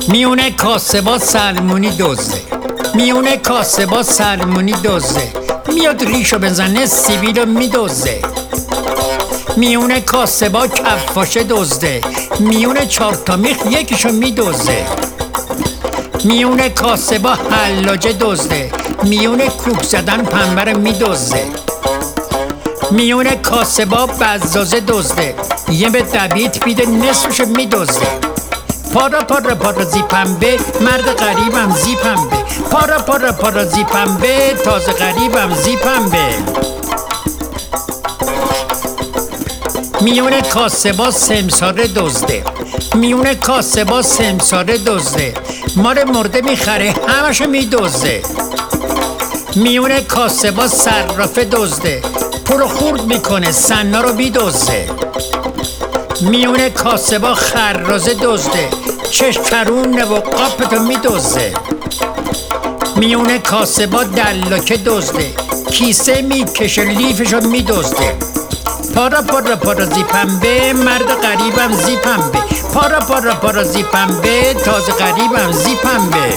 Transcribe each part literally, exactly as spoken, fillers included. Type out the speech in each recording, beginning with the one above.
میونه کاسه با سلمونی دزده، میونه کاسه با سلمونی دزده، میاد ریشو بزنه سیبیلو میدزده. میونه کاسه با کفاشه دزده، میونه چهار تا میخ یکیشو میدزده. میونه کاسه با حلاجه دزده، میونه کوک زدن پنبه رو میدزده. میونه کاسه با بزازه دزده، یه به دویت بیده نصفشو میدزده. پارا پارا پارا زی پنبه، مرد غریبم زی پنبه، پارا پارا پارا زی پنبه، تازه غریبم زی پنبه. میونه کاسه با سمساره دزده، میونه کاسه با سمساره دزده، مار مرده میخره همشو میدزده. میونه کاسه با صرافه دزده، پول خورد میکنه سنا رو میدزده. میونه کاسه با خرازه دزده، چشکرونه و قاپتو میدزده. میونه کاسه با دلاکه دزده، کیسه میکشه لیفشو میدزده. پارا پارا پارا زی پنبه، مرد غریبم زی پنبه، پارا پارا پارا زی پنبه، تازه غریبم زی پنبه.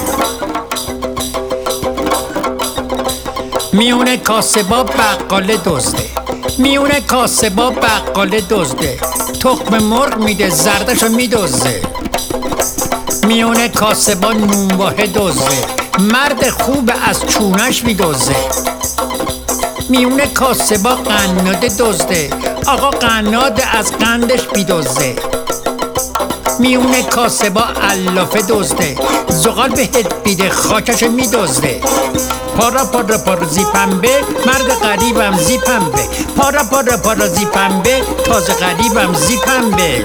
میونه کاسه با بقاله دزده، میونه کاسه با بقاله دزده، تخم مرغ میده زردشو میدزده. میونه کاسه با نونواهه دزده، مرد خوب از چونش میدزده. میونه کاسه با قناده دزده، آقا قناد از قندش میدزده. میونه کاسه با علافه دزده، زغال بهت بیده خاکش میدزده. پارا پارا پارا زی پنبه، مرد غریبم زی پنبه، پارا پارا پارا زی پنبه، تازه غریبم زی پنبه.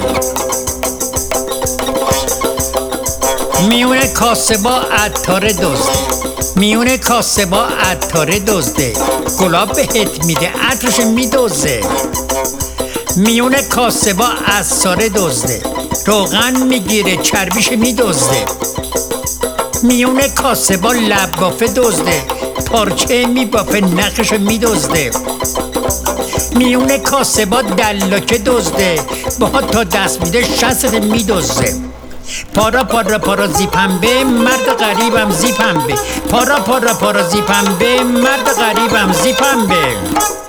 میونه کاسه با عطاره دزده، میونه کاسه با عطاره دزده، گلاب بهت میده عطرش میدزده. میونه کاسه با عصاره دزده، روغن میگیره چربیش میدزده. میونه کاسه با لبافه دزده، پارچه میبافه نخش میدزده. میونه کاسه با دلاکه دزده، با تا دست میده شست میدزده. پارا پارا پارا زی پنبه، مرد غریبم زی پنبه، پارا پارا پارا زی پنبه، مرد غریبم زی پنبه.